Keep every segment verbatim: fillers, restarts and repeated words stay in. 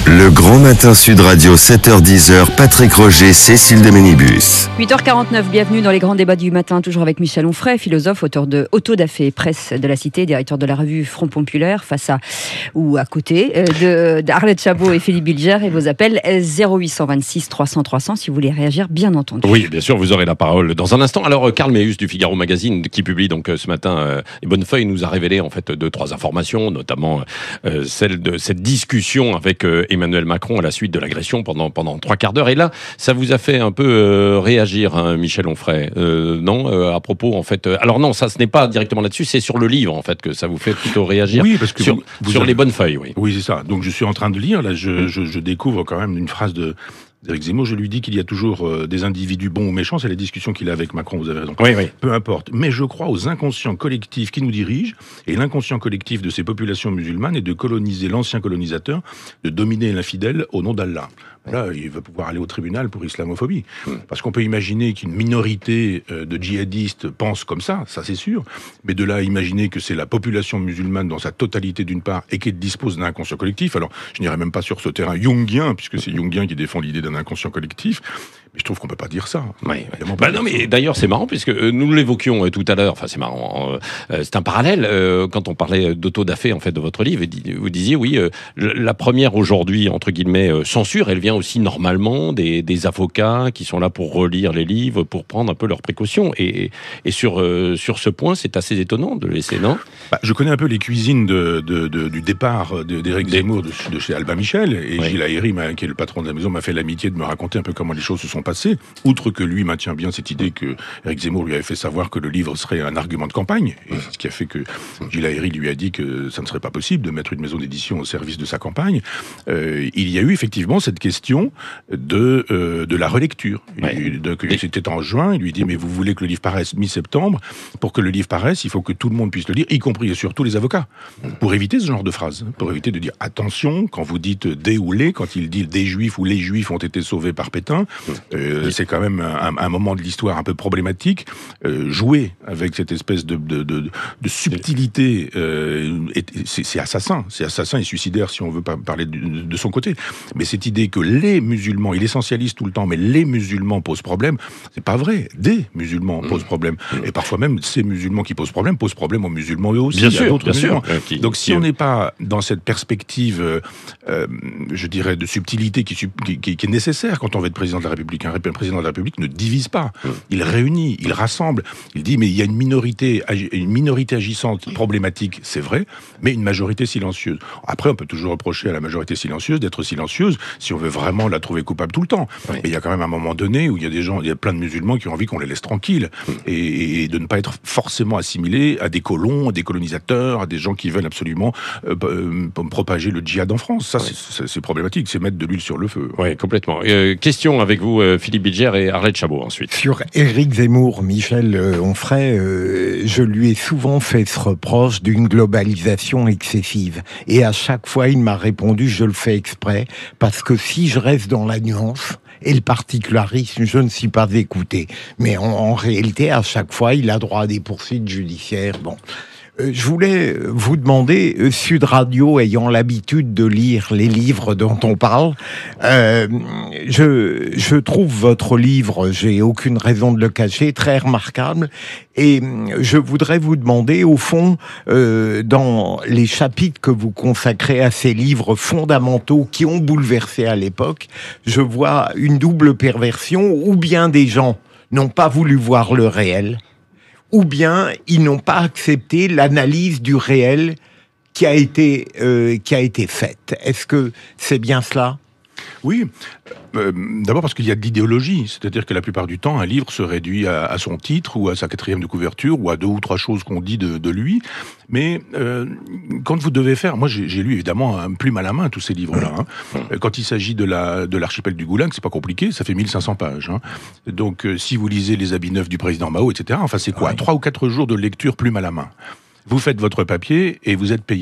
Le Grand Matin Sud Radio, sept heures dix, Patrick Roger, Cécile de Ménibus. huit heures quarante-neuf, bienvenue dans les grands débats du matin, toujours avec Michel Onfray, philosophe, auteur de Autodafé, presse de la Cité, directeur de la revue Front Populaire, face à, ou à côté, de, d'Arlette Chabot et Philippe Bilger, et vos appels zéro huit cent vingt-six trois cents trois cents si vous voulez réagir, bien entendu. Oui, bien sûr, vous aurez la parole dans un instant. Alors, Karl Meeus du Figaro Magazine, qui publie donc ce matin euh, les bonnes feuilles, nous a révélé en fait deux, trois informations, notamment euh, celle de cette discussion avec euh, Emmanuel Macron à la suite de l'agression pendant pendant trois quarts d'heure. Et là, ça vous a fait un peu euh, réagir, hein, Michel Onfray, euh, non euh, à propos en fait. Euh, alors non, ça ce n'est pas directement là-dessus, c'est sur le livre en fait que ça vous fait plutôt réagir. Oui, parce que sur, vous, vous sur avez... les bonnes feuilles, oui. Oui, c'est ça. Donc je suis en train de lire là, je, je, je découvre quand même une phrase de d'Éric Zemmour. Je lui dis qu'il y a toujours euh, des individus bons ou méchants. C'est la discussion qu'il a avec Macron. Vous avez raison. Oui, oui. Peu importe. Mais je crois aux inconscients collectifs qui nous dirigent, et l'inconscient collectif de ces populations musulmanes est de coloniser l'ancien colonisateur, de dominer l'infidèle au nom d'Allah. Là, il va pouvoir aller au tribunal pour islamophobie. Parce qu'on peut imaginer qu'une minorité de djihadistes pense comme ça, ça c'est sûr. Mais de là à imaginer que c'est la population musulmane dans sa totalité d'une part et qu'elle dispose d'un inconscient collectif. Alors, je n'irai même pas sur ce terrain jungien, puisque c'est Jungien qui défend l'idée d'un inconscient collectif. Mais je trouve qu'on peut pas dire ça. Oui, oui. Bah non, mais d'ailleurs c'est marrant puisque nous l'évoquions euh, tout à l'heure. Enfin c'est marrant. Euh, c'est un parallèle euh, quand on parlait d'autodafé en fait de votre livre. Vous disiez oui, euh, la première aujourd'hui entre guillemets euh, censure, elle vient aussi normalement des, des avocats qui sont là pour relire les livres, pour prendre un peu leurs précautions. Et, et sur euh, sur ce point, c'est assez étonnant de laisser, non ? Bah, je connais un peu les cuisines de, de, de, du départ d'Éric Zemmour de, de chez Albin Michel, et oui. Gilles Aéry, qui est le patron de la maison, m'a fait l'amitié de me raconter un peu comment les choses se sont passées. Outre que lui maintient bien cette idée que Éric Zemmour lui avait fait savoir que le livre serait un argument de campagne, et c'est ce qui a fait que Gilles Aéry lui a dit que ça ne serait pas possible de mettre une maison d'édition au service de sa campagne. Euh, il y a eu effectivement cette question de euh, de la relecture. Ouais. Il, de, que, c'était en juin, il lui dit mais vous voulez que le livre paraisse mi-septembre? Pour que le livre paraisse, il faut que tout le monde puisse le lire, y compris et surtout les avocats, pour éviter ce genre de phrase, pour éviter de dire attention quand vous dites des ou les, quand il dit des juifs ou les juifs ont été sauvés par Pétain. Euh, c'est quand même un, un moment de l'histoire un peu problématique. Euh, jouer avec cette espèce de, de, de, de subtilité, euh, et, c'est, c'est assassin. C'est assassin et suicidaire si on veut pas parler de, de son côté. Mais cette idée que les musulmans, il essentialise tout le temps, mais les musulmans posent problème, c'est pas vrai. Des musulmans posent problème. Et parfois même, ces musulmans qui posent problème posent problème aux musulmans eux aussi. Bien sûr, bien sûr. Euh, qui, Donc si qui, on n'est pas dans cette perspective, euh, euh, je dirais, de subtilité qui, qui, qui est nécessaire quand on veut être président de la République, un président de la République ne divise pas, il réunit, il rassemble, il dit mais il y a une minorité, une minorité agissante problématique, c'est vrai, mais une majorité silencieuse. Après, on peut toujours reprocher à la majorité silencieuse d'être silencieuse si on veut vraiment la trouver coupable tout le temps. Oui. Mais il y a quand même un moment donné où il y a des gens, il y a plein de musulmans qui ont envie qu'on les laisse tranquilles et, et de ne pas être forcément assimilés à des colons, à des colonisateurs, à des gens qui veulent absolument euh, euh, propager le djihad en France. Ça, oui. c'est, c'est, c'est problématique, c'est mettre de l'huile sur le feu. Oui, complètement. Euh, question avec vous, euh, Philippe Bilger et Arlette Chabot ensuite. Sur Éric Zemmour, Michel euh, Onfray, euh, je lui ai souvent fait ce reproche d'une globalisation excessive. Et à chaque fois, il m'a répondu, je le fais exprès, parce que si je reste dans la nuance et le particularisme, je ne suis pas écouté. Mais en, en réalité, à chaque fois, il a droit à des poursuites judiciaires. Bon. Je voulais vous demander, Sud Radio ayant l'habitude de lire les livres dont on parle, euh, je, je trouve votre livre, j'ai aucune raison de le cacher, très remarquable. Et je voudrais vous demander, au fond, euh, dans les chapitres que vous consacrez à ces livres fondamentaux qui ont bouleversé à l'époque, je vois une double perversion, ou bien des gens n'ont pas voulu voir le réel, ou bien ils n'ont pas accepté l'analyse du réel qui a été euh, qui a été faite. Est-ce que c'est bien cela ? Oui. Euh, d'abord parce qu'il y a de l'idéologie, c'est-à-dire que la plupart du temps, un livre se réduit à, à son titre ou à sa quatrième de couverture ou à deux ou trois choses qu'on dit de, de lui. Mais euh, quand vous devez faire, moi j'ai, j'ai lu évidemment un plume à la main tous ces livres-là. Hein. Quand il s'agit de la de l'archipel du Goulag, c'est pas compliqué, ça fait mille cinq cents pages. Hein. Donc euh, si vous lisez les habits neufs du président Mao, et cetera. Enfin c'est quoi ? Trois ou quatre jours de lecture plume à la main. Vous faites votre papier et vous êtes payé.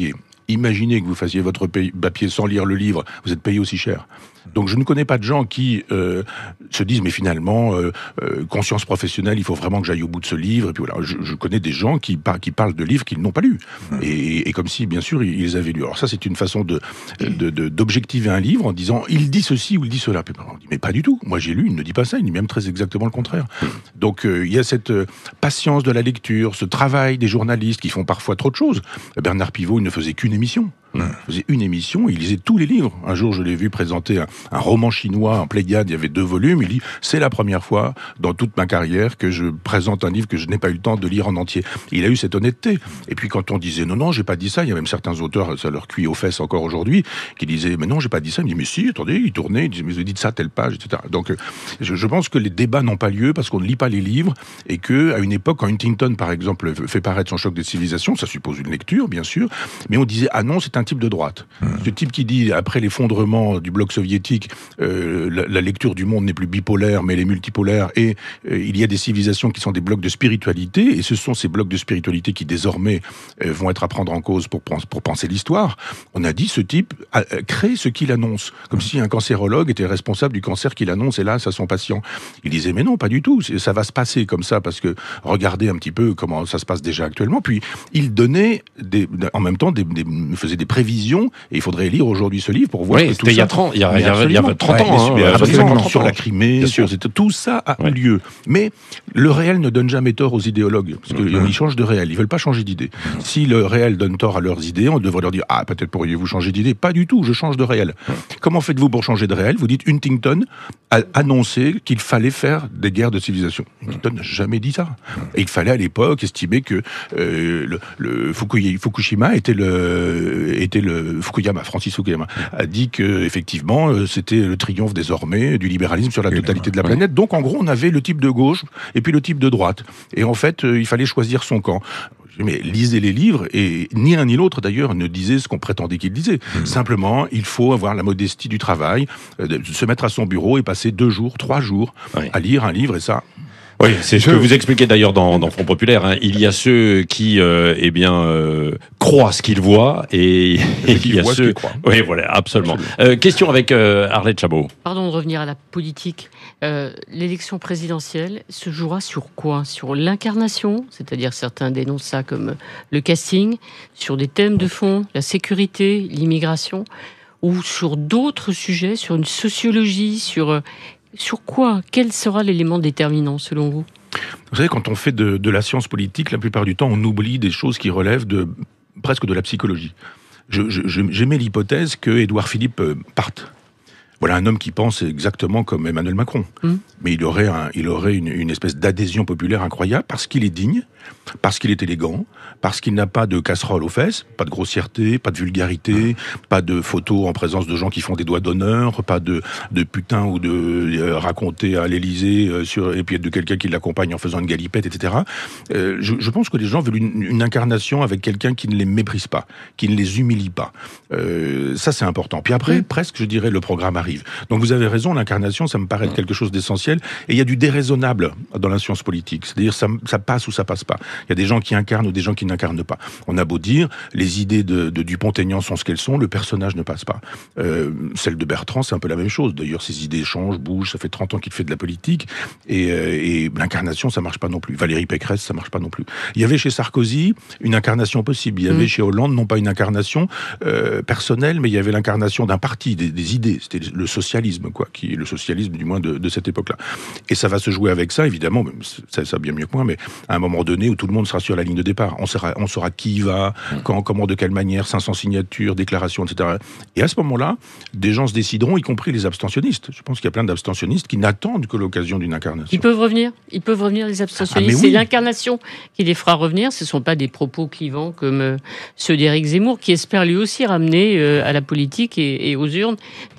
Imaginez que vous fassiez votre papier sans lire le livre, vous êtes payé aussi cher. Donc je ne connais pas de gens qui euh, se disent mais finalement euh, euh, conscience professionnelle, il faut vraiment que j'aille au bout de ce livre. Et puis voilà, je, je connais des gens qui, par, qui parlent de livres qu'ils n'ont pas lus mmh. et, et comme si bien sûr ils les avaient lus. Alors ça c'est une façon de, de, de d'objectiver un livre en disant il dit ceci ou il dit cela. Puis on dit mais pas du tout. Moi j'ai lu, il ne dit pas ça, il dit même très exactement le contraire. Mmh. Donc euh, il y a cette euh, patience de la lecture, ce travail des journalistes qui font parfois trop de choses. Bernard Pivot il ne faisait qu'une émission. Il faisait une émission, il lisait tous les livres. Un jour, je l'ai vu présenter un, un roman chinois en Pléiade, il y avait deux volumes. Il dit, c'est la première fois dans toute ma carrière que je présente un livre que je n'ai pas eu le temps de lire en entier. Et il a eu cette honnêteté. Et puis quand on disait, non, non, j'ai pas dit ça, il y a même certains auteurs, ça leur cuit aux fesses encore aujourd'hui, qui disaient, mais non, j'ai pas dit ça. Il me dit, mais si, attendez, il tournait, il disait, mais vous dites ça, telle page, et cetera. Donc, je, je pense que les débats n'ont pas lieu parce qu'on ne lit pas les livres et que, à une époque, quand Huntington, par exemple, fait paraître son Choc des civilisations, ça suppose une lecture, bien sûr, mais on disait, ah non, c'est un type de droite. Mmh. Ce type qui dit, après l'effondrement du bloc soviétique, euh, la, la lecture du monde n'est plus bipolaire, mais elle est multipolaire, et euh, il y a des civilisations qui sont des blocs de spiritualité, et ce sont ces blocs de spiritualité qui, désormais, euh, vont être à prendre en cause pour, pour penser l'histoire. On a dit, ce type a, a créé ce qu'il annonce, comme mmh. si un cancérologue était responsable du cancer qu'il annonce, hélas, à son patient. Il disait, mais non, pas du tout, ça va se passer comme ça, parce que regardez un petit peu comment ça se passe déjà actuellement. Puis, il donnait, des, en même temps, des, des, faisait des prévisions. Et il faudrait lire aujourd'hui ce livre pour voir oui, que tout ça... il y a trente, il y a, il y a, il y a trente ouais, ans. Mais, hein, absolument, sur la Crimée, sur, tout ça a ouais. eu lieu. Mais le réel ne donne jamais tort aux idéologues, parce qu'ils mmh. changent de réel, ils veulent pas changer d'idée. Mmh. Si le réel donne tort à leurs idées, on devrait leur dire, ah, peut-être pourriez-vous changer d'idée. Pas du tout, je change de réel. Mmh. Comment faites-vous pour changer de réel? Vous dites, Huntington a annoncé qu'il fallait faire des guerres de civilisation. Huntington n'a jamais dit ça. Et il fallait à l'époque estimer que euh, le, le Fukushima était le, était le Fukuyama, Francis Fukuyama, a dit que effectivement euh, c'était le triomphe désormais du libéralisme sur la totalité de la planète. Donc en gros on avait le type de gauche et puis le type de droite. Et en fait euh, il fallait choisir son camp. Mais lisez les livres, et ni l'un ni l'autre d'ailleurs ne disait ce qu'on prétendait qu'il disait. Mmh. Simplement, il faut avoir la modestie du travail, euh, de se mettre à son bureau et passer deux jours, trois jours oui. à lire un livre, et ça... Oui, c'est ce que vous expliquez d'ailleurs dans, dans Front Populaire. Hein. Il y a ceux qui, euh, eh bien, euh, croient ce qu'ils voient, et, et il y a ceux. Oui, voilà, absolument. absolument. Euh, question avec euh, Arlette Chabot. Pardon de revenir à la politique. Euh, l'élection présidentielle se jouera sur quoi? Sur l'incarnation, c'est-à-dire certains dénoncent ça comme le casting, sur des thèmes de fond, la sécurité, l'immigration, ou sur d'autres sujets, sur une sociologie, sur Sur quoi? Quel sera l'élément déterminant, selon vous? Vous savez, quand on fait de, de la science politique, la plupart du temps, on oublie des choses qui relèvent de, presque de la psychologie. Je, je, je, j'émets l'hypothèse que Édouard Philippe parte. Voilà un homme qui pense exactement comme Emmanuel Macron. Mmh. Mais il aurait, un, il aurait une, une espèce d'adhésion populaire incroyable parce qu'il est digne, parce qu'il est élégant, parce qu'il n'a pas de casserole aux fesses, pas de grossièreté, pas de vulgarité, mmh. pas de photos en présence de gens qui font des doigts d'honneur, pas de, de putain ou de euh, raconter à l'Élysée euh, sur, et puis de quelqu'un qui l'accompagne en faisant une galipette, et cetera. Euh, je, je pense que les gens veulent une, une incarnation avec quelqu'un qui ne les méprise pas, qui ne les humilie pas. Euh, ça, c'est important. Puis après, mmh. presque, je dirais, le programme arrive. Donc vous avez raison, l'incarnation, ça me paraît être quelque chose d'essentiel. Et il y a du déraisonnable dans la science politique. C'est-à-dire ça, ça passe ou ça passe pas. Il y a des gens qui incarnent ou des gens qui n'incarnent pas. On a beau dire, les idées de, de Dupont-Aignan sont ce qu'elles sont, le personnage ne passe pas. Euh, celle de Bertrand, c'est un peu la même chose. D'ailleurs, ses idées changent, bougent. Ça fait trente ans qu'il fait de la politique. Et, euh, et l'incarnation, ça marche pas non plus. Valérie Pécresse, ça marche pas non plus. Il y avait chez Sarkozy une incarnation possible. Il y avait mmh. chez Hollande, non pas une incarnation euh, personnelle, mais il y avait l'incarnation d'un parti, des, des idées. C'était le socialisme, quoi, qui est le socialisme du moins de, de cette époque-là. Et ça va se jouer avec ça, évidemment, ça, ça bien mieux que moi, mais à un moment donné où tout le monde sera sur la ligne de départ. On saura, on saura qui y va, quand, comment, de quelle manière, cinq cents signatures, déclarations, et cetera. Et à ce moment-là, des gens se décideront, y compris les abstentionnistes. Je pense qu'il y a plein d'abstentionnistes qui n'attendent que l'occasion d'une incarnation. Ils peuvent revenir, ils peuvent revenir, les abstentionnistes. Ah, oui. C'est l'incarnation qui les fera revenir. Ce ne sont pas des propos clivants comme euh, ceux d'Éric Zemmour, qui espère lui aussi ramener euh, à la politique et, et aux urnes des gens qui ont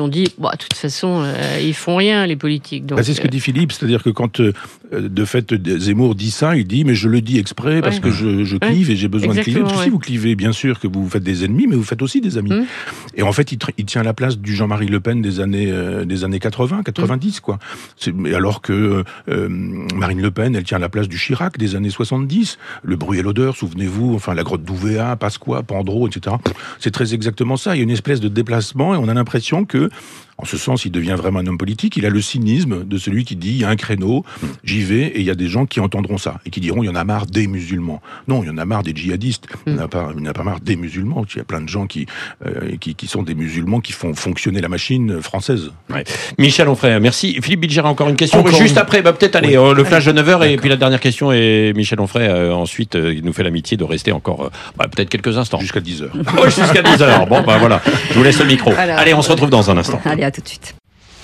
on dit, bah, de toute façon, euh, ils font rien, les politiques. Donc, bah, c'est ce que dit Philippe, c'est-à-dire que quand, euh, de fait, Zemmour dit ça, il dit, mais je le dis exprès parce ouais. que je, je clive ouais. et j'ai besoin Exactement, de cliver. Parce que ouais. si vous clivez, bien sûr que vous faites des ennemis, mais vous faites aussi des amis. Mmh. Et en fait, il, il tient la place du Jean-Marie Le Pen des années, euh, des années quatre-vingts, quatre-vingt-dix, mmh. quoi. C'est, alors que euh, Marine Le Pen, elle tient la place du Chirac des années soixante-dix. Le bruit et l'odeur, souvenez-vous, enfin, la grotte d'Ouvéa, Pasqua, Pandro, et cetera. C'est très exactement ça. Il y a une espèce de déplacement et on a l'impression que, en ce sens, il devient vraiment un homme politique. Il a le cynisme de celui qui dit, il y a un créneau, j'y vais, et il y a des gens qui entendront ça, et qui diront, il y en a marre des musulmans. Non, il y en a marre des djihadistes. Il n'y en a pas, il n'y en a pas marre des musulmans. Il y a plein de gens qui, euh, qui, qui sont des musulmans qui font fonctionner la machine française. Ouais. Michel Onfray, merci. Philippe Bilger, encore une question. Encore Juste une... après, bah, peut-être, allez, oui. euh, le flash de neuf heures, D'accord. et puis la dernière question, et Michel Onfray, euh, ensuite, euh, il nous fait l'amitié de rester encore, euh, bah, peut-être quelques instants. Jusqu'à dix heures. Oh, jusqu'à dix heures. Bon, bah voilà. Je vous laisse le micro. Alors, allez, on se retrouve dans un instant. Allez, à tout de suite.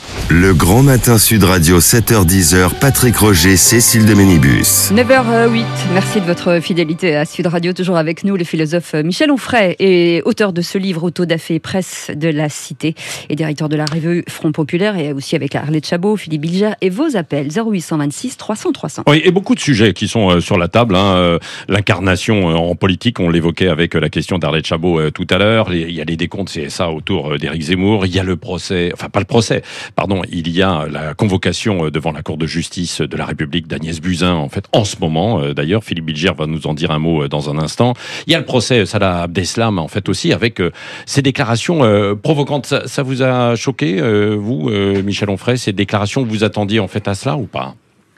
Le Grand Matin Sud Radio, sept heures dix, Patrick Roger, Cécile de Ménibus. neuf heures huit, merci de votre fidélité à Sud Radio. Toujours avec nous, le philosophe Michel Onfray est auteur de ce livre Auto da Fé, presse de la Cité, et directeur de la revue Front Populaire, et aussi avec Arlette Chabot, Philippe Bilger, et vos appels zéro huit cent vingt-six trois cents trois cents. Oui, et beaucoup de sujets qui sont euh, sur la table. Hein, euh, l'incarnation euh, en politique, on l'évoquait avec euh, la question d'Arlette Chabot euh, tout à l'heure. Les, il y a les décomptes C S A autour euh, d'Éric Zemmour. Il y a le procès, enfin pas le procès, pardon. Il y a la convocation devant la Cour de justice de la République d'Agnès Buzyn, en fait, en ce moment. D'ailleurs, Philippe Bilger va nous en dire un mot dans un instant. Il y a le procès Salah Abdeslam, en fait, aussi, avec euh, ces déclarations euh, provocantes. Ça, ça vous a choqué, euh, vous, euh, Michel Onfray, ces déclarations, vous attendiez, en fait, à cela ou pas ?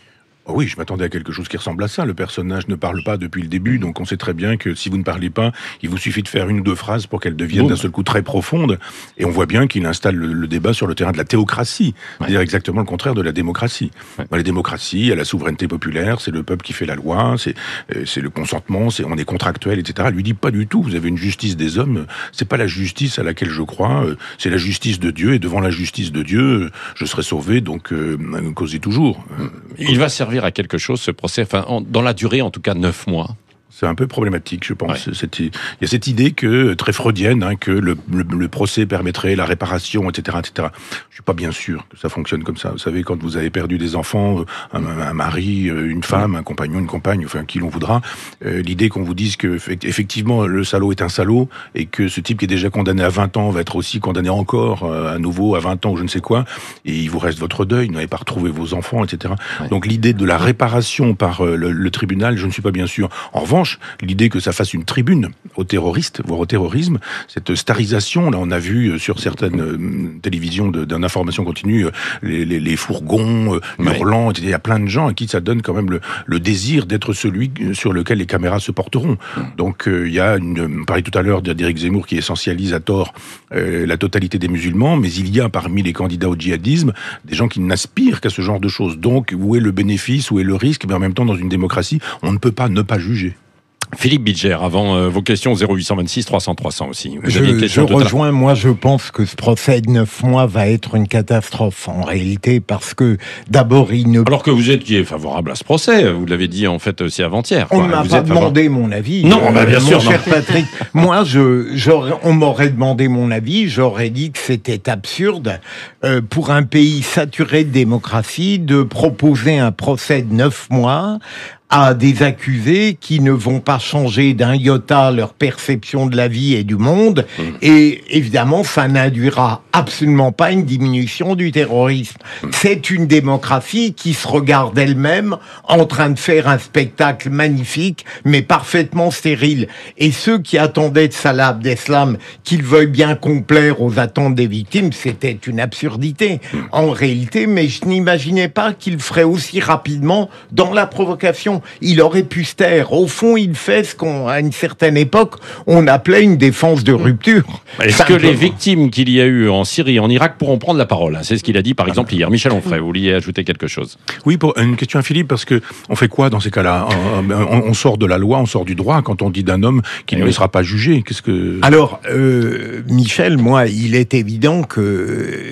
Oh oui, je m'attendais à quelque chose qui ressemble à ça. Le personnage ne parle pas depuis le début, donc on sait très bien que si vous ne parlez pas, il vous suffit de faire une ou deux phrases pour qu'elles deviennent d'un seul coup très profondes. Et on voit bien qu'il installe le, le débat sur le terrain de la théocratie, ouais. c'est-à-dire exactement le contraire de la démocratie. Ouais. Dans les démocraties, il y a la souveraineté populaire, c'est le peuple qui fait la loi, c'est, c'est le consentement, c'est, on est contractuel, et cetera. Elle lui dit pas du tout, vous avez une justice des hommes, c'est pas la justice à laquelle je crois, c'est la justice de Dieu, et devant la justice de Dieu, je serai sauvé, donc euh, causez toujours. Il va servir à quelque chose, ce procès, enfin, en, dans la durée, en tout cas, neuf mois. C'est un peu problématique, je pense. Ouais. Il y a cette idée que, très freudienne, hein, que le, le, le procès permettrait la réparation, et cetera, et cetera. Je suis pas bien sûr que ça fonctionne comme ça. Vous savez, quand vous avez perdu des enfants, un, un mari, une femme, un compagnon, une compagne, enfin qui l'on voudra, euh, l'idée qu'on vous dise que effectivement le salaud est un salaud et que ce type qui est déjà condamné à vingt ans va être aussi condamné encore euh, à nouveau à vingt ans ou je ne sais quoi, et il vous reste votre deuil, vous n'avez pas retrouvé vos enfants, et cetera. Ouais. Donc l'idée de la réparation par euh, le, le tribunal, je ne suis pas bien sûr. En revanche, l'idée que ça fasse une tribune aux terroristes, voire au terrorisme, cette starisation, là on a vu sur certaines euh, télévisions de, d'information continue, euh, les, les, les fourgons euh, hurlants, ouais. et cetera. Il y a plein de gens à qui ça donne quand même le, le désir d'être celui sur lequel les caméras se porteront. Mmh. Donc euh, il y a, une, on parlait tout à l'heure d'Éric Zemmour qui essentialise à tort euh, la totalité des musulmans, mais il y a parmi les candidats au djihadisme des gens qui n'aspirent qu'à ce genre de choses. Donc où est le bénéfice, où est le risque ? Mais en même temps, dans une démocratie, on ne peut pas ne pas juger. Philippe Bilger, avant euh, vos questions, zéro huit cent vingt-six trois cents trois cents aussi. Vous je je rejoins, à... moi je pense que ce procès de neuf mois va être une catastrophe en réalité, parce que d'abord il ne... Alors que vous étiez favorable à ce procès, vous l'avez dit en fait aussi avant-hier. On ne m'a vous pas demandé favorable... mon avis. Non, euh, bah, bien mon sûr. cher non. Patrick, moi je, j'aurais, on m'aurait demandé mon avis, j'aurais dit que c'était absurde euh, pour un pays saturé de démocratie de proposer un procès de neuf mois à des accusés qui ne vont pas changer d'un iota leur perception de la vie et du monde, mmh. et évidemment, ça n'induira absolument pas une diminution du terrorisme. Mmh. C'est une démocratie qui se regarde elle-même en train de faire un spectacle magnifique, mais parfaitement stérile. Et ceux qui attendaient de Salah Abdeslam qu'il veuille bien complaire aux attentes des victimes, c'était une absurdité, mmh. en réalité, mais je n'imaginais pas qu'il ferait aussi rapidement dans la provocation. Il aurait pu se taire. Au fond, il fait ce qu'on, à une certaine époque, on appelait une défense de rupture. Est-ce Simplement. que les victimes qu'il y a eu en Syrie, en Irak, pourront prendre la parole ? C'est ce qu'il a dit, par exemple, hier. Michel Onfray, vous vouliez ajouter quelque chose ? Oui, pour une question à Philippe, parce que on fait quoi dans ces cas-là ? on, on sort de la loi, on sort du droit quand on dit d'un homme qu'il eh ne oui. sera pas jugé. Qu'est-ce que... Alors, euh, Michel, moi, il est évident que...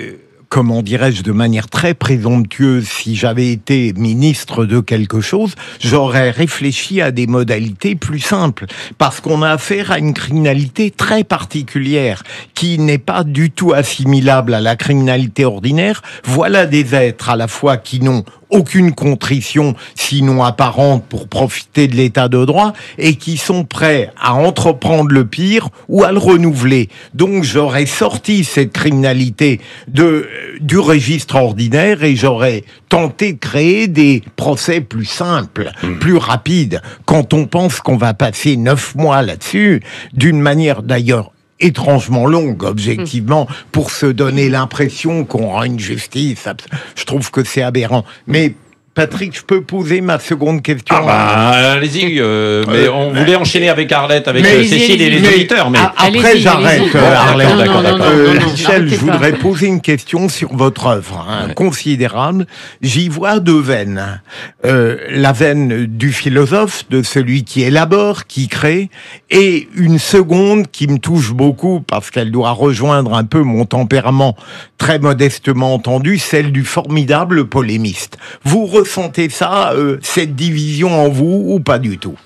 comment dirais-je, de manière très présomptueuse, si j'avais été ministre de quelque chose, j'aurais réfléchi à des modalités plus simples. Parce qu'on a affaire à une criminalité très particulière, qui n'est pas du tout assimilable à la criminalité ordinaire. Voilà des êtres à la fois qui n'ont aucune contrition, sinon apparente, pour profiter de l'état de droit, et qui sont prêts à entreprendre le pire ou à le renouveler. Donc j'aurais sorti cette criminalité de, du registre ordinaire et j'aurais tenté de créer des procès plus simples, mmh. plus rapides. Quand on pense qu'on va passer neuf mois là-dessus, d'une manière d'ailleurs étrangement longue, objectivement, pour se donner l'impression qu'on rend une justice. Je trouve que c'est aberrant. Mais Patrick, je peux poser ma seconde question? Ah bah, allez-y, euh, mais euh, on voulait enchaîner avec Arlette, avec mais, Cécile et les mais, auditeurs. Mais... Après, j'arrête, euh, Arlette. D'accord, d'accord. Euh, Michel, je voudrais pas. poser une question sur votre œuvre, hein, ouais. considérable. J'y vois deux veines. Euh, la veine du philosophe, de celui qui élabore, qui crée, et une seconde qui me touche beaucoup, parce qu'elle doit rejoindre un peu mon tempérament très modestement entendu, celle du formidable polémiste. Vous ressentez ça, euh, cette division en vous, ou pas du tout?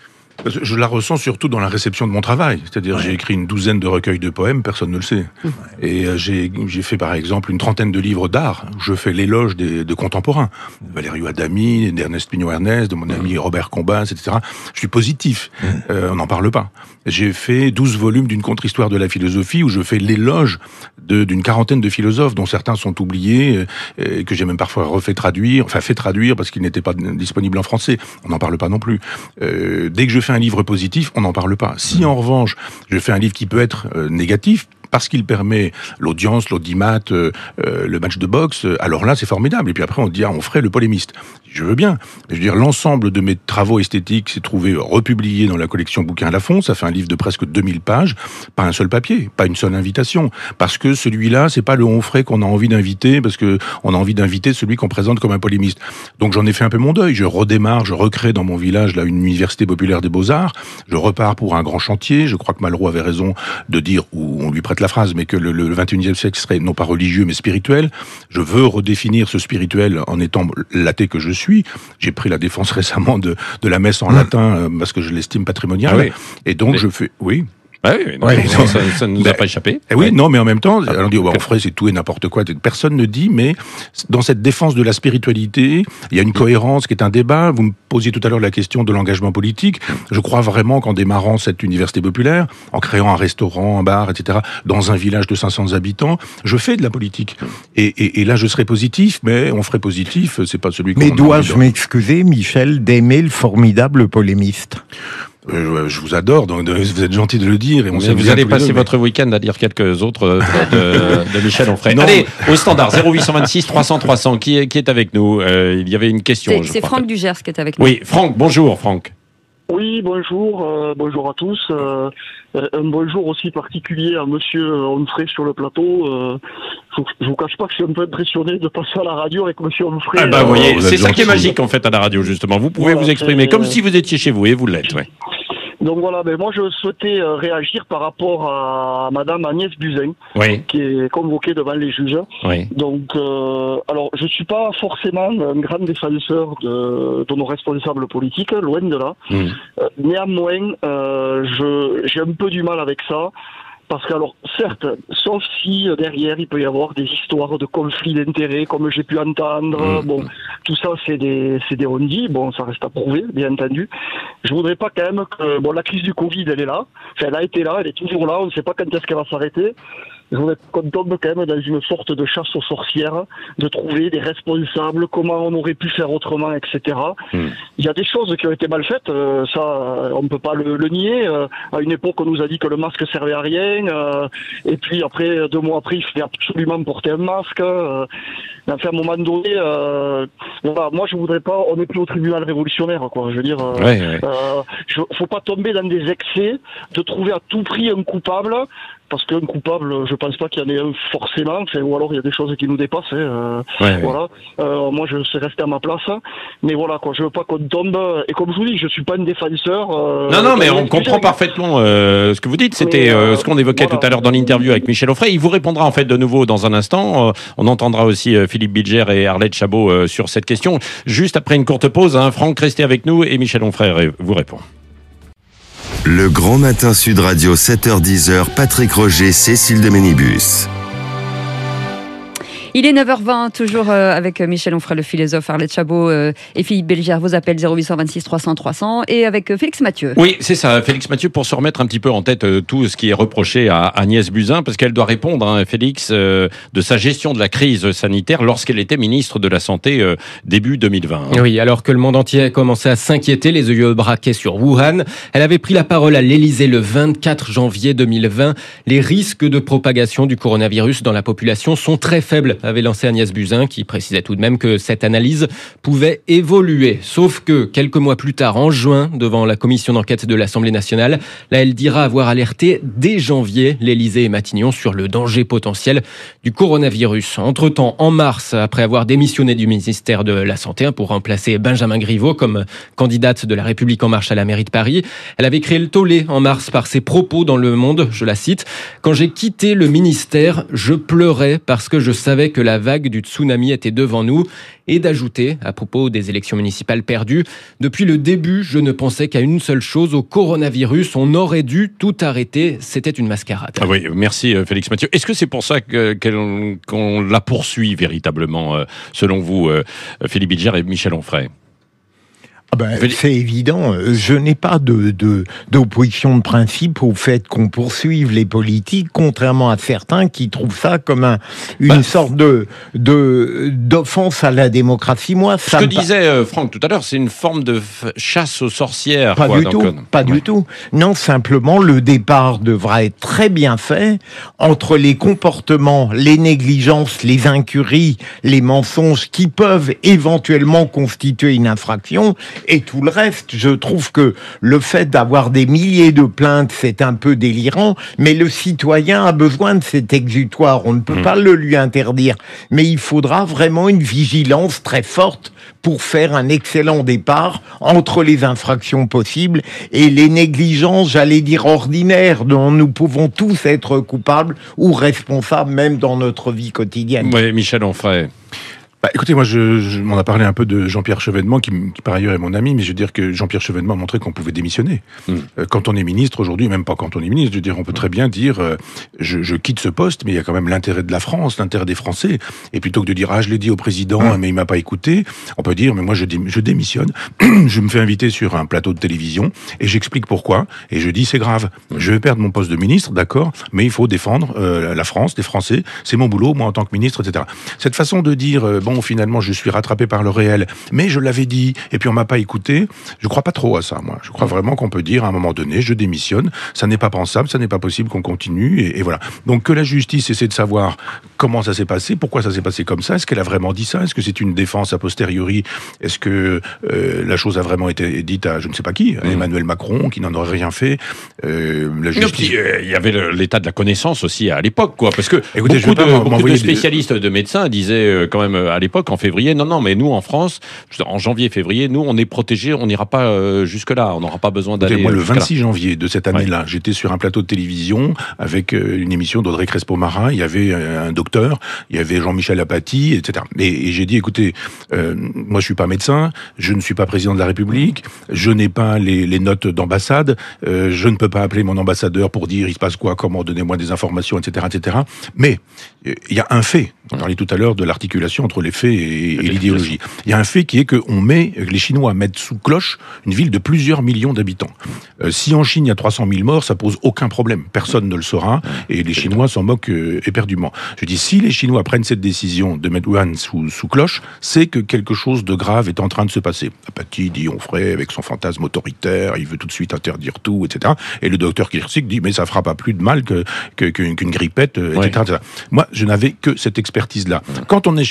Je la ressens surtout dans la réception de mon travail. C'est-à-dire, ouais. j'ai écrit une douzaine de recueils de poèmes, personne ne le sait. Ouais. Et euh, j'ai, j'ai fait, par exemple, une trentaine de livres d'art. Je fais l'éloge des, de contemporains. Valerio Adami, d'Ernest Pignon-Ernest, de mon ami Robert Combas, et cetera. Je suis positif. Ouais. Euh, on n'en parle pas. J'ai fait douze volumes d'une contre-histoire de la philosophie où je fais l'éloge de, d'une quarantaine de philosophes dont certains sont oubliés, euh, que j'ai même parfois refait traduire, enfin fait traduire parce qu'ils n'étaient pas disponibles en français. On n'en parle pas non plus. Euh, dès que je fais un livre positif, on n'en parle pas. Si en revanche, je fais un livre qui peut être euh, négatif, parce qu'il permet l'audience, l'audimat, euh, euh, le match de boxe, alors là, c'est formidable. Et puis après, on dit, ah, on ferait le polémiste. Je veux bien. Mais je veux dire, l'ensemble de mes travaux esthétiques s'est trouvé republié dans la collection Bouquins Lafon. Ça fait un livre de presque deux mille pages. Pas un seul papier, pas une seule invitation. Parce que celui-là, c'est pas le Onfray qu'on a envie d'inviter, parce que on a envie d'inviter celui qu'on présente comme un polémiste. Donc j'en ai fait un peu mon deuil. Je redémarre, je recrée dans mon village, là, une université populaire des beaux-arts. Je repars pour un grand chantier. Je crois que Malraux avait raison de dire, ou on lui prête la phrase, mais que le, le vingt et unième siècle serait non pas religieux, mais spirituel. Je veux redéfinir ce spirituel en étant l'athée que je suis. J'ai pris la défense récemment de, de la messe en mmh. latin, euh, parce que je l'estime patrimoniale. Ah oui. Et donc, mais... je fais... Oui. Ah oui, non, ouais, ça, ça, ça ne nous a bah, pas échappé. Eh oui, ouais. non, mais en même temps, ah, on dit, oh, bah, on ferait, c'est tout et n'importe quoi. Personne ne dit, mais dans cette défense de la spiritualité, il y a une cohérence qui est un débat. Vous me posiez tout à l'heure la question de l'engagement politique. Je crois vraiment qu'en démarrant cette université populaire, en créant un restaurant, un bar, et cetera, dans un village de cinq cents habitants, je fais de la politique. Et, et, et là, je serais positif, mais on ferait positif, c'est pas celui qu'on... Mais dois-je m'excuser, Michel, d'aimer le formidable polémiste? Euh, je vous adore, donc vous êtes gentil de le dire. Et on mais vous allez passer deux, votre mais... week-end à dire quelques autres de, de Michel Onfray. Non. Allez, au standard, zéro huit cent vingt-six trois cents trois cents, qui est, qui est avec nous euh, il y avait une question. C'est, c'est Franck Dugers qui est avec nous. Oui, Franck, bonjour Franck. Oui, bonjour, euh, bonjour à tous. Euh, un bonjour aussi particulier à Monsieur Onfray sur le plateau. Euh, je, je vous cache pas que je suis un peu impressionné de passer à la radio avec Monsieur Onfray. Ah bah, euh, vous voyez, vous c'est ça qui est magique en fait à la radio justement. Vous pouvez voilà, vous exprimer comme si vous étiez chez vous et vous l'êtes. Ouais. Donc voilà, ben moi je souhaitais euh, réagir par rapport à Madame Agnès Buzyn, oui. qui est convoquée devant les juges. Oui. Donc, euh, alors je suis pas forcément un grand défenseur de, de nos responsables politiques, loin de là. Mm. Euh, néanmoins, euh, je, j'ai un peu du mal avec ça. Parce que, alors, certes, sauf si derrière il peut y avoir des histoires de conflits d'intérêts, comme j'ai pu entendre. Mmh. Bon, tout ça, c'est des, c'est des on-dit. Bon, ça reste à prouver, bien entendu. Je voudrais pas quand même que, bon, la crise du Covid, elle est là. Enfin, elle a été là, elle est toujours là. On ne sait pas quand est-ce qu'elle va s'arrêter. Je voudrais qu'on tombe quand même dans une sorte de chasse aux sorcières, de trouver des responsables, comment on aurait pu faire autrement, et cetera. Mmh. Il y a des choses qui ont été mal faites, euh, ça, on ne peut pas le, le nier. Euh, à une époque, on nous a dit que le masque servait à rien, euh, et puis après, deux mois après, il fallait absolument porter un masque. Euh, enfin, à un moment donné, euh, voilà, moi, je voudrais pas, on n'est plus au tribunal révolutionnaire, quoi. Je veux dire, euh, ouais, ouais. Euh, je, faut pas tomber dans des excès, de trouver à tout prix un coupable, parce qu'un coupable, je pense pas qu'il y en ait un forcément, enfin, ou alors il y a des choses qui nous dépassent. Hein, euh, ouais, voilà. Euh, moi, je sais rester à ma place, mais voilà, quoi. Je veux pas qu'on tombe. Et comme je vous dis, je suis pas une défenseur. Euh, non, non, mais on comprend parfaitement euh, ce que vous dites. C'était mais, euh, ce qu'on évoquait voilà. tout à l'heure dans l'interview avec Michel Onfray. Il vous répondra en fait de nouveau dans un instant. Euh, on entendra aussi euh, Philippe Bilger et Arlette Chabot euh, sur cette question. Juste après une courte pause, hein, Franck, restez avec nous et Michel Onfray vous répond. Le Grand Matin Sud Radio, sept heures dix, Patrick Roger, Cécile de Ménibus. Il est neuf heures vingt, toujours euh, avec Michel Onfray, le philosophe, Arlette Chabot euh, et Philippe Bilger. Vos appels zéro huit cent vingt-six trois cents trois cents et avec euh, Félix Mathieu. Oui, c'est ça, Félix Mathieu, pour se remettre un petit peu en tête euh, tout ce qui est reproché à Agnès Buzyn, parce qu'elle doit répondre, hein, Félix, euh, de sa gestion de la crise sanitaire lorsqu'elle était ministre de la Santé euh, début deux mille vingt. Hein. Oui, alors que le monde entier a commencé à s'inquiéter, les yeux braqués sur Wuhan, elle avait pris la parole à l'Élysée le vingt-quatre janvier deux mille vingt. Les risques de propagation du coronavirus dans la population sont très faibles, avait lancé Agnès Buzyn, qui précisait tout de même que cette analyse pouvait évoluer. Sauf que quelques mois plus tard, en juin, devant la commission d'enquête de l'Assemblée nationale, là, elle dira avoir alerté dès janvier l'Élysée et Matignon sur le danger potentiel du coronavirus. Entre-temps, en mars, après avoir démissionné du ministère de la Santé pour remplacer Benjamin Griveaux comme candidate de La République En Marche à la mairie de Paris, elle avait créé le tollé en mars par ses propos dans Le Monde, je la cite, « Quand j'ai quitté le ministère, je pleurais parce que je savais que la vague du tsunami était devant nous », et d'ajouter, à propos des élections municipales perdues, « Depuis le début, je ne pensais qu'à une seule chose, au coronavirus, on aurait dû tout arrêter, c'était une mascarade. » Ah oui, merci Félix Mathieu. Est-ce que c'est pour ça que, qu'on la poursuit véritablement, selon vous, Philippe Bilger et Michel Onfray ? Ah ben, c'est évident. Je n'ai pas de, de, d'opposition de principe au fait qu'on poursuive les politiques, contrairement à certains qui trouvent ça comme un, une bah, sorte de, de, d'offense à la démocratie. Moi, ça ce que disait euh, Franck tout à l'heure, c'est une forme de f- chasse aux sorcières. Pas quoi, du donc, tout. Euh, pas ouais. du tout. Non, simplement, le départ devra être très bien fait entre les comportements, les négligences, les incuries, les mensonges qui peuvent éventuellement constituer une infraction. Et tout le reste, je trouve que le fait d'avoir des milliers de plaintes, c'est un peu délirant, mais le citoyen a besoin de cet exutoire. On ne peut mmh. pas le lui interdire. Mais il faudra vraiment une vigilance très forte pour faire un excellent départ entre les infractions possibles et les négligences, j'allais dire ordinaires, dont nous pouvons tous être coupables ou responsables, même dans notre vie quotidienne. Oui, Michel Onfray. Bah, écoutez, moi, je, je m'en a parlé un peu de Jean-Pierre Chevènement, qui, qui par ailleurs est mon ami, mais je veux dire que Jean-Pierre Chevènement a montré qu'on pouvait démissionner. Mmh. Euh, quand on est ministre aujourd'hui, même pas quand on est ministre, je veux dire, on peut très bien dire, euh, je, je quitte ce poste, mais il y a quand même l'intérêt de la France, l'intérêt des Français. Et plutôt que de dire, ah, je l'ai dit au président, mmh. mais il m'a pas écouté, on peut dire, mais moi, je, dé, je démissionne, je me fais inviter sur un plateau de télévision, et j'explique pourquoi, et je dis, c'est grave, mmh. je vais perdre mon poste de ministre, d'accord, mais il faut défendre euh, la France, les Français, c'est mon boulot, moi, en tant que ministre, et cetera. Cette façon de dire, euh, bon, finalement, je suis rattrapé par le réel, mais je l'avais dit, et puis on m'a pas écouté, je crois pas trop à ça, moi. Je crois vraiment qu'on peut dire, à un moment donné, je démissionne, ça n'est pas pensable, ça n'est pas possible qu'on continue, et, et voilà. Donc que la justice essaie de savoir comment ça s'est passé, pourquoi ça s'est passé comme ça, est-ce qu'elle a vraiment dit ça, est-ce que c'est une défense a posteriori, est-ce que euh, la chose a vraiment été dite à je ne sais pas qui, à mmh. Emmanuel Macron, qui n'en aurait rien fait, euh, la justice... Il euh, y avait le, l'état de la connaissance aussi à l'époque, quoi, parce que Écoutez, beaucoup, de, beaucoup de spécialistes des... de médecins disaient euh, quand même à l'époque, en février, non, non, mais nous, en France, en janvier-février, nous, on est protégés, on n'ira pas euh, jusque-là, on n'aura pas besoin d'aller... Écoutez, moi, le vingt-six là. janvier de cette année-là, ouais. j'étais sur un plateau de télévision avec euh, une émission d'Audrey Crespo-Marin, il y avait un docteur, il y avait Jean-Michel Apathy, et cetera. Et, et j'ai dit, écoutez, euh, moi, je suis pas médecin, je ne suis pas président de la République, je n'ai pas les, les notes d'ambassade, euh, je ne peux pas appeler mon ambassadeur pour dire, il se passe quoi, comment, donnez-moi des informations, et cetera, et cetera. Mais il y a un fait. On parlait tout à l'heure de l'articulation entre les faits et, et l'idéologie. Il y a un fait qui est qu'on met, les Chinois mettent sous cloche une ville de plusieurs millions d'habitants. Euh, si en Chine il y a trois cent mille morts, ça pose aucun problème. Personne ne le saura et les Chinois s'en moquent euh, éperdument. Je dis, si les Chinois prennent cette décision de mettre Wuhan sous, sous cloche, c'est que quelque chose de grave est en train de se passer. Apathy dit Onfray avec son fantasme autoritaire, il veut tout de suite interdire tout, et cetera. Et le docteur Kirsik dit, mais ça fera pas plus de mal que, que, qu'une, qu'une grippette, euh, et cetera, ouais. et cetera. Moi, je n'avais que cette expertise là. Quand on est chef de l'État,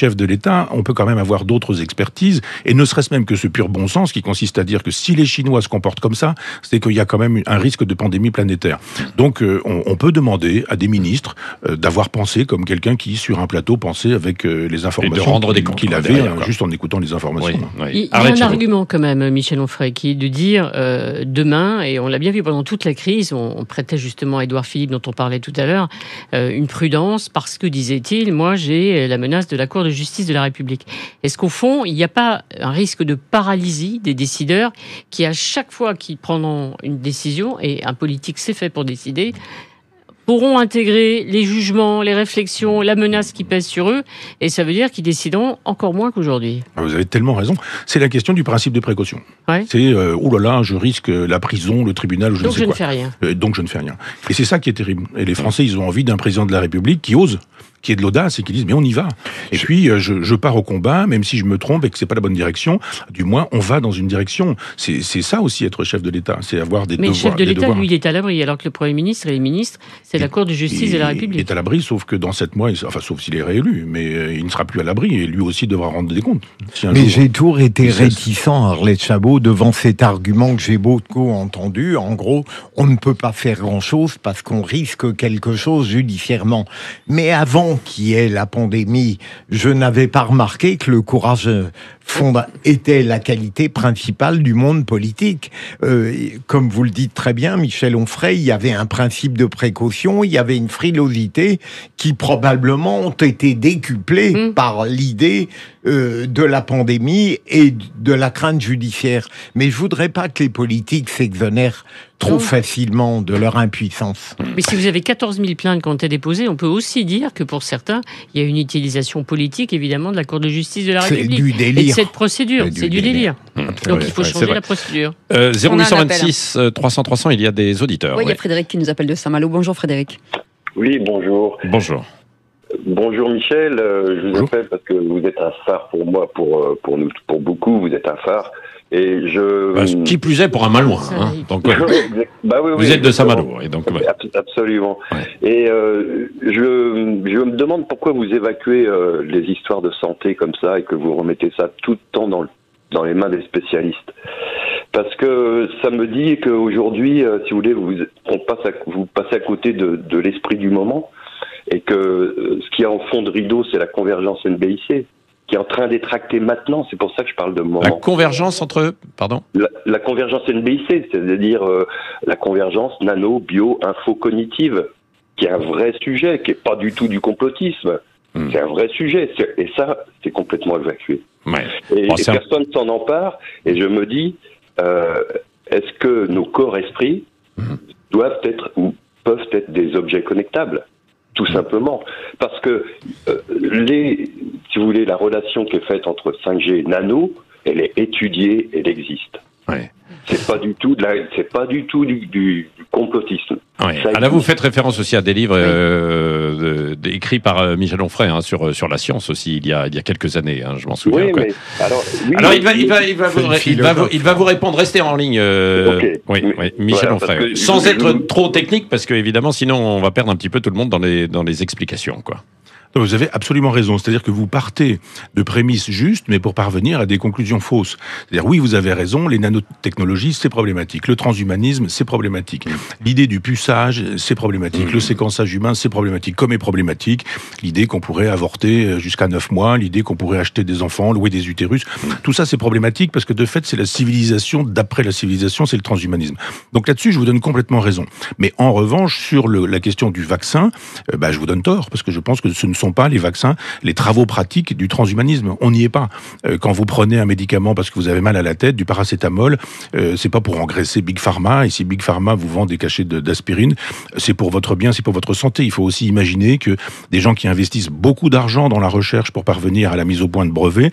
l'État, on peut quand même avoir d'autres expertises, et ne serait-ce même que ce pur bon sens qui consiste à dire que si les Chinois se comportent comme ça, c'est qu'il y a quand même un risque de pandémie planétaire. Donc euh, on, on peut demander à des ministres euh, d'avoir pensé comme quelqu'un qui, sur un plateau, pensait avec euh, les informations qu'il, qu'il avait, derrière, euh, juste en écoutant les informations. Oui, oui. Il y a Arrête un argument quand même, Michel Onfray, qui est de dire euh, demain, et on l'a bien vu pendant toute la crise, on, on prêtait justement à Édouard Philippe, dont on parlait tout à l'heure, euh, une prudence parce que, disait-il, moi j'ai la menace de la Cour de justice de la République. Est-ce qu'au fond, il n'y a pas un risque de paralysie des décideurs qui, à chaque fois qu'ils prendront une décision, et un politique c'est fait pour décider, pourront intégrer les jugements, les réflexions, la menace qui pèse sur eux, et ça veut dire qu'ils décideront encore moins qu'aujourd'hui. Vous avez tellement raison. C'est la question du principe de précaution. Ouais. C'est, euh, oh là là, je risque la prison, le tribunal, je donc ne sais je quoi. ne fais rien. Euh, donc je ne fais rien. Et c'est ça qui est terrible. Et les Français, ils ont envie d'un président de la République qui ose, qui ait de l'audace et qui disent mais on y va. Et je... puis euh, je, je pars au combat, même si je me trompe et que c'est pas la bonne direction. Du moins, on va dans une direction. C'est, c'est ça aussi être chef de l'État, c'est avoir des mais devoirs. Mais le chef de l'État, devoirs. lui, il est à l'abri, alors que le Premier ministre et les ministres, c'est et, la Cour de justice de la République. Il est à l'abri, sauf que dans sept mois, il, enfin sauf s'il est réélu, mais euh, il ne sera plus à l'abri et lui aussi devra rendre des comptes. Si mais jour, j'ai toujours été réticent, Arlette Chabot, devant cet argument que j'ai beaucoup entendu. En gros, on ne peut pas faire grand-chose parce qu'on risque quelque chose judiciairement. Mais avant qu'il y ait la pandémie, je n'avais pas remarqué que le courage fonda- était la qualité principale du monde politique. Euh, comme vous le dites très bien, Michel Onfray, il y avait un principe de précaution, il y avait une frilosité qui probablement ont été décuplées mmh. par l'idée euh, de la pandémie et de la crainte judiciaire. Mais je voudrais pas que les politiques s'exonèrent trop non. facilement de leur impuissance. Mais si vous avez quatorze mille plaintes qui ont été déposées, on peut aussi dire que pour certains, il y a une utilisation politique, évidemment, de la Cour de justice de la République. C'est du délire. Et de cette procédure, c'est du, c'est du délire. délire. Mmh. Donc ouais, il faut ouais, changer la procédure. Euh, zéro huit cent vingt-six trois cents trois cents, il y a des auditeurs. Oui, ouais. Il y a Frédéric qui nous appelle de Saint-Malo. Bonjour Frédéric. Oui, bonjour. Bonjour. Bonjour Michel, euh, je vous bonjour. appelle parce que vous êtes un phare pour moi, pour, pour nous, pour beaucoup, vous êtes un phare. Et je... Bah, qui plus est pour un Malouin. Hein. Donc, ouais. bah, oui, vous oui, êtes de Saint-Malo. Et donc, ouais. Absolument. Ouais. Et euh, je, je me demande pourquoi vous évacuez euh, les histoires de santé comme ça et que vous remettez ça tout le temps dans, le, dans les mains des spécialistes. Parce que ça me dit qu'aujourd'hui, euh, si vous voulez, vous, on passe à, vous passez à côté de, de l'esprit du moment et que euh, ce qu'il y a en fond de rideau, c'est la convergence N B I C. Qui est en train d'être acté maintenant, c'est pour ça que je parle de moment. La convergence entre, pardon La, la convergence N B I C, c'est-à-dire euh, la convergence nano, bio, info cognitive, qui est un vrai sujet, qui est pas du tout du complotisme. Mmh. C'est un vrai sujet, c'est, et ça, c'est complètement évacué. Ouais. Et, bon, et personne un... s'en empare, et je me dis, euh, est-ce que nos corps-esprits mmh. doivent être, ou peuvent être des objets connectables ? Tout simplement, parce que euh, les, si vous voulez, la relation qui est faite entre cinq G et nano, elle est étudiée, elle existe. Ouais. C'est pas du tout de la, c'est pas du tout du, du, du complotisme. Ouais. Ah, là, vous faites référence aussi à des livres euh, de, de, écrits par euh, Michel Onfray hein, sur sur la science aussi il y a il y a quelques années. Hein, je m'en souviens. Oui, quoi. mais alors, oui, alors il va il va il va vous il va vous, il va vous répondre. Restez en ligne. Euh, okay. Oui, mais, oui, Michel voilà, Onfray. Sans je, être je... trop technique parce que évidemment sinon on va perdre un petit peu tout le monde dans les dans les explications quoi. Non, vous avez absolument raison. C'est-à-dire que vous partez de prémices justes, mais pour parvenir à des conclusions fausses. C'est-à-dire, oui, vous avez raison, les nanotechnologies, c'est problématique. Le transhumanisme, c'est problématique. L'idée du puçage, c'est problématique. Le séquençage humain, c'est problématique. Comme est problématique l'idée qu'on pourrait avorter jusqu'à neuf mois, l'idée qu'on pourrait acheter des enfants, louer des utérus. Tout ça, c'est problématique parce que, de fait, c'est la civilisation. D'après la civilisation, c'est le transhumanisme. Donc là-dessus, je vous donne complètement raison. Mais en revanche, sur le, la question du vaccin, euh, bah, je vous donne tort parce que je pense que ce ne sont pas les vaccins, les travaux pratiques du transhumanisme. On n'y est pas. Euh, quand vous prenez un médicament parce que vous avez mal à la tête, du paracétamol, euh, c'est pas pour engraisser Big Pharma. Et si Big Pharma vous vend des cachets de, d'aspirine, c'est pour votre bien, c'est pour votre santé. Il faut aussi imaginer que des gens qui investissent beaucoup d'argent dans la recherche pour parvenir à la mise au point de brevets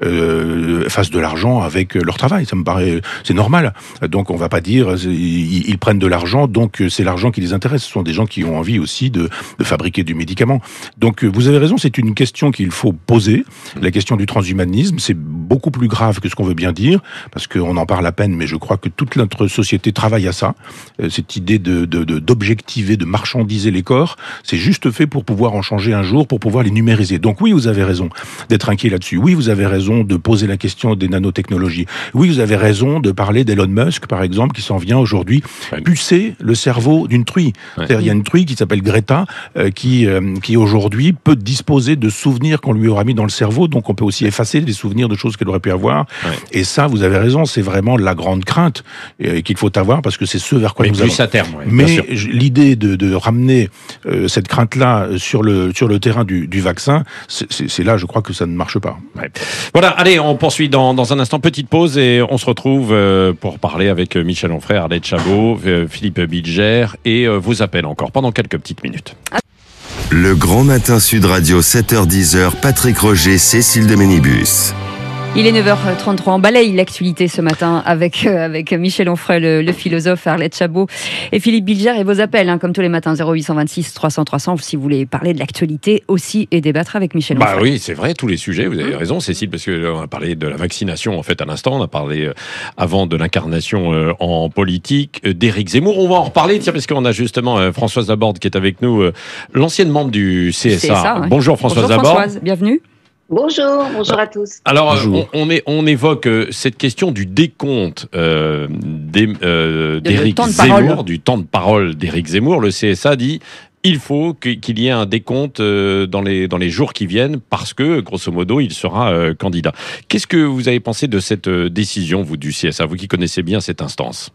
euh, fassent de l'argent avec leur travail. Ça me paraît, c'est normal. Donc on va pas dire ils, ils prennent de l'argent, donc c'est l'argent qui les intéresse. Ce sont des gens qui ont envie aussi de, de fabriquer du médicament. Donc vous avez raison, c'est une question qu'il faut poser. La question du transhumanisme, c'est beaucoup plus grave que ce qu'on veut bien dire, parce qu'on en parle à peine, mais je crois que toute notre société travaille à ça. Euh, cette idée de, de, de, d'objectiver, de marchandiser les corps, c'est juste fait pour pouvoir en changer un jour, pour pouvoir les numériser. Donc oui, vous avez raison d'être inquiet là-dessus. Oui, vous avez raison de poser la question des nanotechnologies. Oui, vous avez raison de parler d'Elon Musk, par exemple, qui s'en vient aujourd'hui pucer le cerveau d'une truie. Ouais. C'est-à-dire, il y a une truie qui s'appelle Greta, euh, qui, euh, qui aujourd'hui peut disposer de souvenirs qu'on lui aura mis dans le cerveau, donc on peut aussi effacer des souvenirs de choses qu'elle aurait pu avoir. Ouais. Et ça, vous avez raison, c'est vraiment la grande crainte euh, qu'il faut avoir, parce que c'est ce vers quoi Mais nous plus allons. à terme, ouais, Mais l'idée de, de ramener euh, cette crainte-là sur le, sur le terrain du, du vaccin, c'est, c'est, c'est là, je crois que ça ne marche pas. Ouais. Voilà, allez, on poursuit dans, dans un instant, petite pause, et on se retrouve euh, pour parler avec Michel Onfray, Arlette Chabot, euh, Philippe Bilger, et euh, vos appels encore pendant quelques petites minutes. Le Grand Matin Sud Radio, sept heures dix, Patrick Roger, Cécile de Ménibus. Il est neuf heures trente-trois, on balaye l'actualité ce matin avec, euh, avec Michel Onfray, le, le philosophe, Arlette Chabot et Philippe Bilger, et vos appels, hein, comme tous les matins, zéro huit cent vingt-six trois cents trois cents, si vous voulez parler de l'actualité aussi et débattre avec Michel Onfray. Bah oui, c'est vrai, tous les sujets, vous avez raison Cécile, parce qu'on a parlé de la vaccination en fait à l'instant, on a parlé euh, avant de l'incarnation euh, en politique euh, d'Éric Zemmour, on va en reparler, tiens, parce qu'on a justement euh, Françoise Laborde qui est avec nous, euh, l'ancienne membre du C S A. C S A ouais. Bonjour Françoise Bonjour Laborde. Françoise, bienvenue. Bonjour, bonjour à tous. Alors, bonjour. On, on, est, on évoque euh, cette question du décompte euh, euh, d'Éric Zemmour, du temps de parole d'Éric Zemmour. Le C S A dit il faut qu'il y ait un décompte euh, dans, les, dans les jours qui viennent parce que, grosso modo, il sera euh, candidat. Qu'est-ce que vous avez pensé de cette euh, décision, vous, du C S A, vous qui connaissez bien cette instance?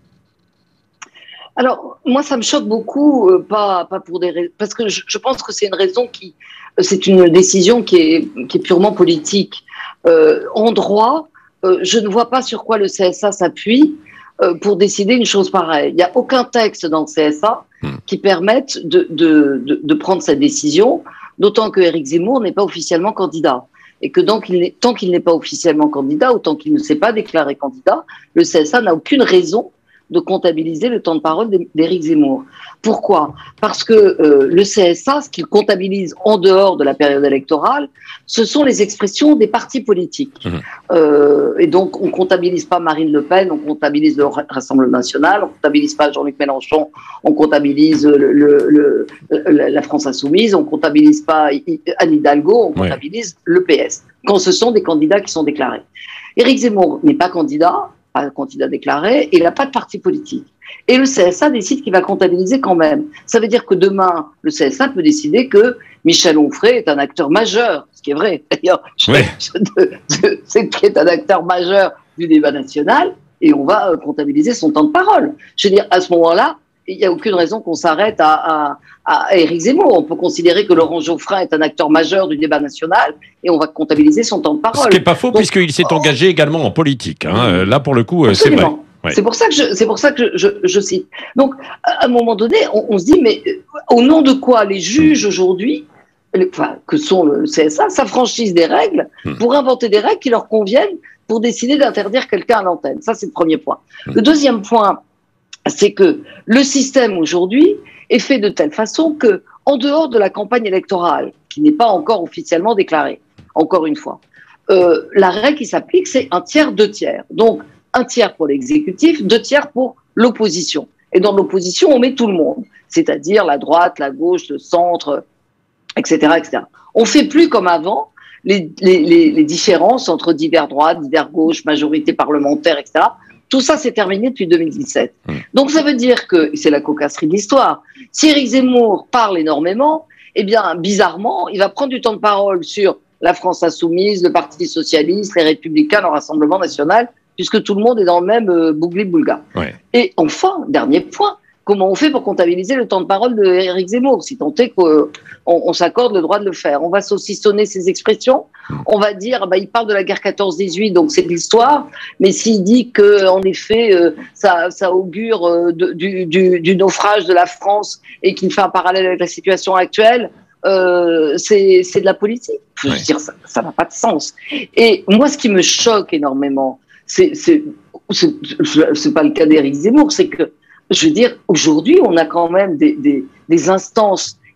Alors, moi, ça me choque beaucoup, euh, pas, pas pour des raisons, parce que je, je pense que c'est une raison qui, c'est une décision qui est, qui est purement politique. Euh, en droit, euh, je ne vois pas sur quoi le C S A s'appuie euh, pour décider une chose pareille. Il n'y a aucun texte dans le C S A qui permette de, de, de, de prendre cette décision, d'autant que Éric Zemmour n'est pas officiellement candidat. Et que donc, il tant qu'il n'est pas officiellement candidat, ou tant qu'il ne s'est pas déclaré candidat, le C S A n'a aucune raison de comptabiliser le temps de parole d'Éric Zemmour. Pourquoi ? Parce que euh, le C S A, ce qu'il comptabilise en dehors de la période électorale, ce sont les expressions des partis politiques. Mmh. Euh, et donc, on ne comptabilise pas Marine Le Pen, on comptabilise le Rassemblement National, on ne comptabilise pas Jean-Luc Mélenchon, on comptabilise le, le, le, la France Insoumise, on ne comptabilise pas Anne Hidalgo, on comptabilise ouais. le P S, quand ce sont des candidats qui sont déclarés. Éric Zemmour n'est pas candidat, pas candidat déclaré, et il n'a pas de parti politique. Et le C S A décide qu'il va comptabiliser quand même. Ça veut dire que demain, le C S A peut décider que Michel Onfray est un acteur majeur, ce qui est vrai. D'ailleurs, je, ouais. je, je, c'est qu'il est un acteur majeur du débat national, et on va comptabiliser son temps de parole. Je veux dire, à ce moment-là, il n'y a aucune raison qu'on s'arrête à, à, à Éric Zemmour. On peut considérer que Laurent Geoffrin est un acteur majeur du débat national et on va comptabiliser son temps de parole. Ce qui n'est pas faux, donc, puisqu'il s'est engagé oh, également en politique. Hein. Là, pour le coup, absolument. C'est vrai. Ouais. C'est pour ça que je, c'est pour ça que je, je, je cite. Donc, à un moment donné, on, on se dit, mais au nom de quoi les juges aujourd'hui, les, enfin, que sont le C S A, s'affranchissent des règles hmm. pour inventer des règles qui leur conviennent pour décider d'interdire quelqu'un à l'antenne. Ça, c'est le premier point. Hmm. Le deuxième point, c'est que le système aujourd'hui est fait de telle façon que, en dehors de la campagne électorale, qui n'est pas encore officiellement déclarée, encore une fois, euh, la règle qui s'applique, c'est un tiers, deux tiers. Donc, un tiers pour l'exécutif, deux tiers pour l'opposition. Et dans l'opposition, on met tout le monde, c'est-à-dire la droite, la gauche, le centre, et cetera, et cetera. On fait plus comme avant les, les, les, les différences entre divers droites, divers gauches, majorité parlementaire, et cetera. Tout ça, c'est terminé depuis deux mille dix-sept. Mmh. Donc, ça veut dire que, c'est la cocasserie de l'histoire, si Éric Zemmour parle énormément, eh bien, bizarrement, il va prendre du temps de parole sur la France Insoumise, le Parti Socialiste, les Républicains, le Rassemblement National, puisque tout le monde est dans le même euh, bougli-boulga. Ouais. Et enfin, dernier point, comment on fait pour comptabiliser le temps de parole d'Éric Zemmour, si tant est qu'on on s'accorde le droit de le faire? On va saucissonner ses expressions, on va dire, bah, il parle de la guerre quatorze dix-huit, donc c'est de l'histoire, mais s'il dit que, en effet, euh, ça, ça augure euh, de, du, du, du naufrage de la France et qu'il fait un parallèle avec la situation actuelle, euh, c'est, c'est de la politique. Je veux ouais. dire, ça n'a pas de sens. Et moi, ce qui me choque énormément, c'est, c'est, c'est, c'est pas le cas d'Éric Zemmour, c'est que, je veux dire, aujourd'hui, on a quand même des, des, des instances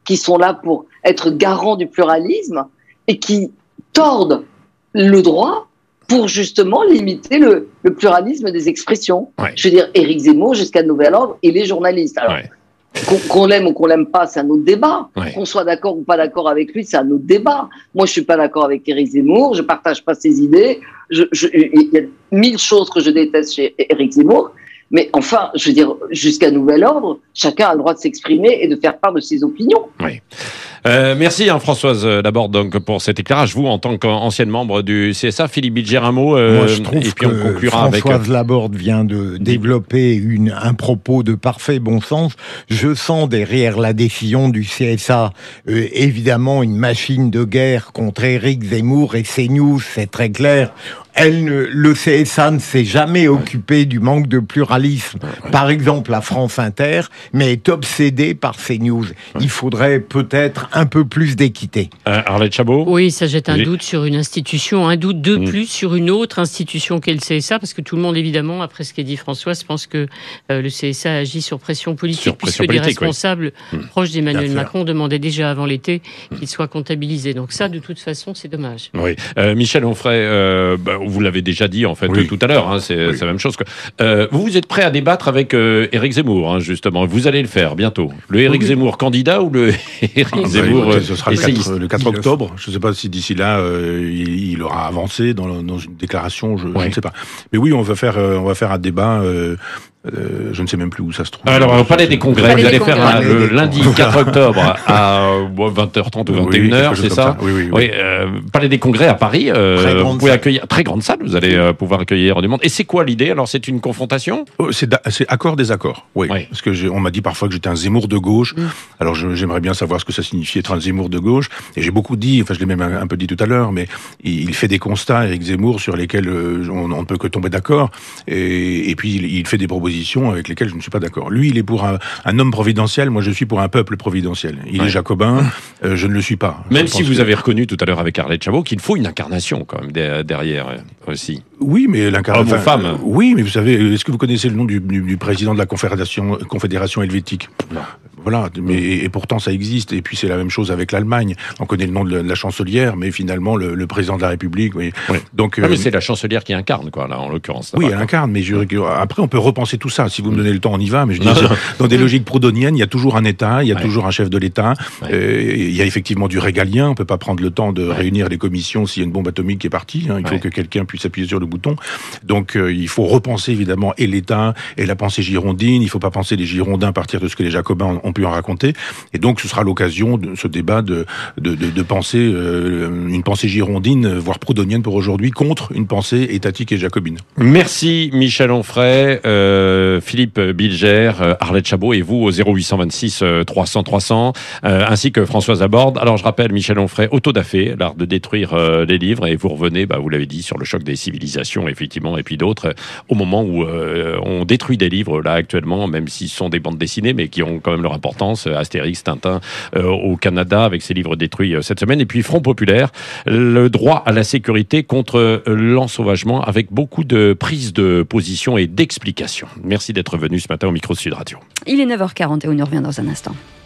qui sont là pour être garants du pluralisme et qui tordent le droit pour justement limiter le, le pluralisme des expressions. Ouais. Je veux dire, Éric Zemmour jusqu'à nouvel ordre et les journalistes. Alors, ouais. qu'on, qu'on l'aime ou qu'on l'aime pas, c'est un autre débat. Ouais. Qu'on soit d'accord ou pas d'accord avec lui, c'est un autre débat. Moi, je suis pas d'accord avec Éric Zemmour, je partage pas ses idées. Je, je, il y a mille choses que je déteste chez Éric Zemmour. Mais enfin, je veux dire, jusqu'à nouvel ordre, chacun a le droit de s'exprimer et de faire part de ses opinions. Oui. Euh, merci hein, Françoise Laborde donc pour cet éclairage. Vous, en tant qu'ancienne membre du C S A, Philippe Bilger, un mot. Euh, Moi, je trouve et puis que on conclura Françoise avec... Laborde vient de développer une, un propos de parfait bon sens. Je sens derrière la décision du C S A euh, évidemment une machine de guerre contre Éric Zemmour et CNews, c'est très clair. Elle ne, le C S A ne s'est jamais occupé du manque de pluralisme, par exemple à France Inter, mais est obsédé par CNews. Il faudrait peut-être un peu plus d'équité. Euh, Arlette Chabot ? Oui, ça jette un oui. doute sur une institution, un doute de mmh. plus sur une autre institution qu'est le C S A, parce que tout le monde, évidemment, après ce qu'a dit Françoise, pense que euh, le C S A agit sur pression politique, sur pression puisque politique, des responsables oui. proches d'Emmanuel Macron demandaient déjà avant l'été qu'il soit comptabilisé. Donc ça, de toute façon, c'est dommage. Oui. Euh, Michel Onfray, euh, bah, vous l'avez déjà dit en fait oui. tout à l'heure, hein, c'est, oui. c'est la même chose. Que, euh, vous, vous êtes prêt à débattre avec euh, Éric Zemmour, hein, justement. Vous allez le faire bientôt. Le Éric oui. Zemmour candidat ou le Éric oui. Zemmour euh, Ce sera le quatre, le quatre octobre. Je ne sais pas si d'ici là euh, il, il aura avancé dans, dans une déclaration. Je, oui. je ne sais pas. Mais oui, on va faire, euh, on va faire un débat. Euh, Euh, je ne sais même plus où ça se trouve. Alors, au Palais des Congrès, vous allez faire un, le lundi quatre octobre à vingt heures trente ou vingt et une heures, oui, c'est ça, ça Oui, oui, oui. oui euh, Palais des Congrès à Paris. Euh, vous pouvez salle. accueillir très grande salle. Vous allez euh, pouvoir accueillir du monde. Et c'est quoi l'idée ? Alors, c'est une confrontation ? oh, C'est, da- c'est accord désaccord. Oui. oui. Parce que j'ai, on m'a dit parfois que j'étais un Zemmour de gauche. Mm. Alors, je, j'aimerais bien savoir ce que ça signifie être un Zemmour de gauche. Et j'ai beaucoup dit, enfin, je l'ai même un, un peu dit tout à l'heure, mais il, il fait des constats, Éric Zemmour, sur lesquels euh, on ne peut que tomber d'accord. Et, et puis, il, il fait des propositions avec lesquelles je ne suis pas d'accord. Lui, il est pour un, un homme providentiel, moi je suis pour un peuple providentiel. Il ouais. est jacobin, euh, je ne le suis pas. Même si vous que... avez reconnu tout à l'heure avec Arlette Chabot qu'il faut une incarnation quand même derrière aussi. Oui, mais l'incarnation... Homme ou femme. Euh, oui, mais vous savez, est-ce que vous connaissez le nom du, du, du président de la Confédération, Confédération helvétique ? Non. Voilà, mais et, et pourtant ça existe. Et puis c'est la même chose avec l'Allemagne. On connaît le nom de la, de la chancelière, mais finalement le, le président de la République. Oui. oui. Donc, ah, mais euh, c'est la chancelière qui incarne, quoi, là, en l'occurrence. Oui, elle incarne. Mais je, après, on peut repenser tout ça. Si vous me donnez le temps, on y va. Mais je dis, dans des logiques proudhoniennes, il y a toujours un État, il y a ouais. toujours un chef de l'État. Ouais. Euh, il y a effectivement du régalien. On peut pas prendre le temps de ouais. réunir les commissions s'il y a une bombe atomique qui est partie. Hein. Il faut ouais. que quelqu'un puisse appuyer sur le bouton. Donc, euh, il faut repenser évidemment et l'État et la pensée girondine. Il faut pas penser les Girondins à partir de ce que les Jacobins ont pu en raconter. Et donc, ce sera l'occasion de ce débat de, de, de, de penser euh, une pensée girondine, voire proudhonienne pour aujourd'hui, contre une pensée étatique et jacobine. Merci Michel Onfray, euh, Philippe Bilger, euh, Arlette Chabot et vous au zéro huit cent vingt-six trois cents trois cents, euh, ainsi que Françoise Laborde. Alors, je rappelle, Michel Onfray, Autodafé, l'art de détruire euh, les livres, et vous revenez, bah, vous l'avez dit, sur le choc des civilisations, effectivement, et puis d'autres, euh, au moment où euh, on détruit des livres, là, actuellement, même s'ils sont des bandes dessinées, mais qui ont quand même leur importance, euh, Astérix, Tintin euh, au Canada avec ses livres détruits euh, cette semaine, et puis Front Populaire, le droit à la sécurité contre euh, l'ensauvagement, avec beaucoup de prises de position et d'explications. Merci d'être venu ce matin au micro de Sud Radio. Il est neuf heures quarante et on y revient dans un instant.